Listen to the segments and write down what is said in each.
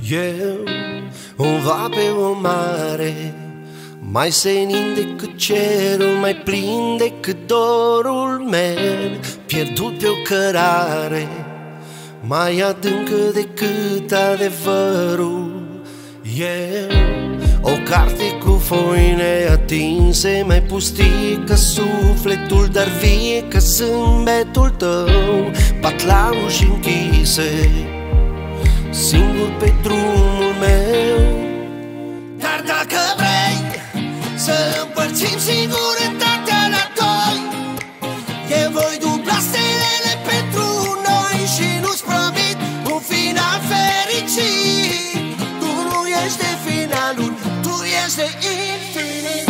Eu va pe o mare, mai senin decât cerul, mai plin decât dorul meu, pierdut pe o cărare, mai adâncă decât adevărul. Eu, o carte cu foi neatinse, mai pustii ca sufletul, dar vie ca zâmbetul tău, bat la uși închise, singur pe drumul meu. Dar dacă vrei să împărțim singurătatea la doi, eu voi dubla stelele pentru noi și nu-ți promit un final fericit. Tu nu ești de finalul, tu ești de infinit.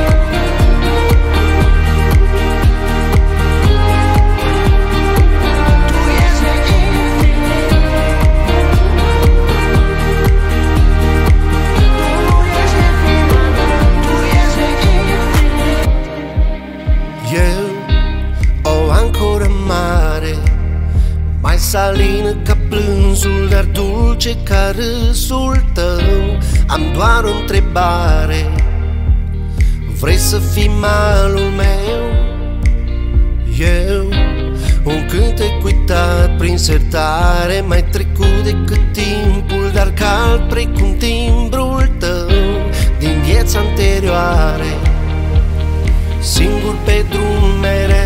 Mai salină ca plânsul, dar dulce ca râsul tău. Am doar o întrebare: vrei să fii malul meu? Eu, un cântec uitat prin sertare, mai trecut decât timpul, dar cald precum timbrul tău din vieți anterioare, singur pe drum mereu.